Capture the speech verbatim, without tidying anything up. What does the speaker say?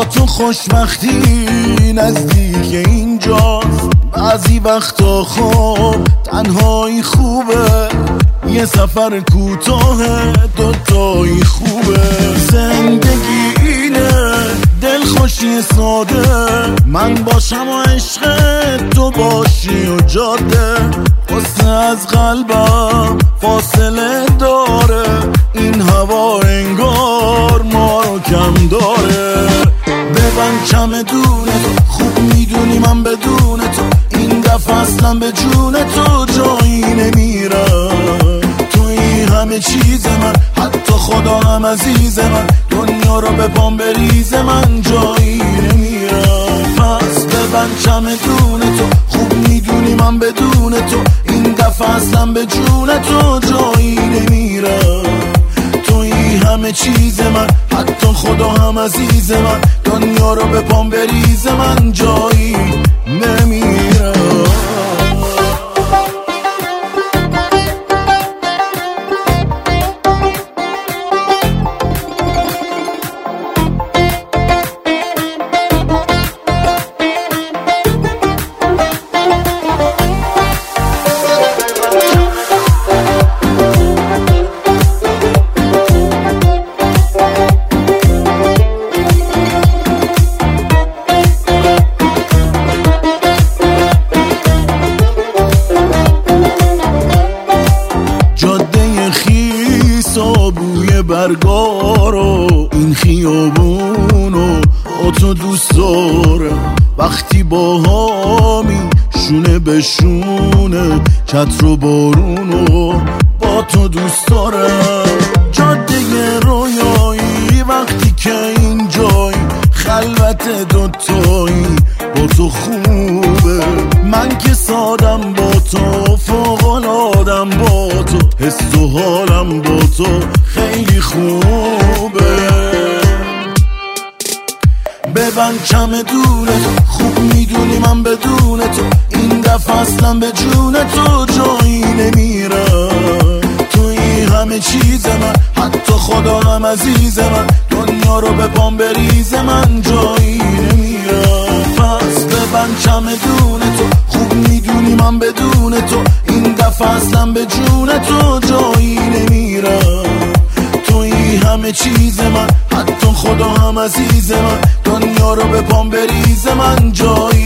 تو خوشبختی نزدیک اینجاست. بعضی وقتا خب تنهایی خوبه، یه سفر کوتاه دوتایی خوبه. زندگی اینه دلخوشی ساده، من باشم و عشق تو باشی و جاده. حسن از قلبم فاصله داره، این هوا انگار ما رو کم داره. ببند چمدون تو، خوب میدونی من بدون تو این دفعه اصلا به جون تو جایی نمیرم. توی همه چیز من، حتی خدا هم عزیز من، دنیا رو به پام بریز من جایی نمیرم. پس ببند چمدون تو، خوب میدونی من بدون تو این دفعه اصلا به جون تو جایی نمیرم. توی همه چیز من، حتی خدا هم عزیز من، دنیا رو به پام بریز من جایی نمیرم. بوی برگارو این خیابونو با تو دوست دارم. وقتی با هامی شونه به شونه، چتر و بارونو با تو دوست دارم. جاده رویایی وقتی که اینجایی، خلوت دوتایی با تو خوبه. من که سادم با تو، فوق‌العاده‌ام با تو، حس و حالم با تو خیلی خوبه. ببند چمدون تو، خوب میدونی من بدون تو این دفعه اصلا به جون تو جایی نمیرم. توی همه چیز من، حتی خدا هم عزیز من، دنیا رو به پام بریز من جایی نمیرم. پس ببند چمدون تو، خوب میدونی من بدون تو این دفعه اصلا به جون تو جایی نمیرم. توی همه چیز من، حتی خدا هم عزیز من، دنیا رو به پام بریز من جایی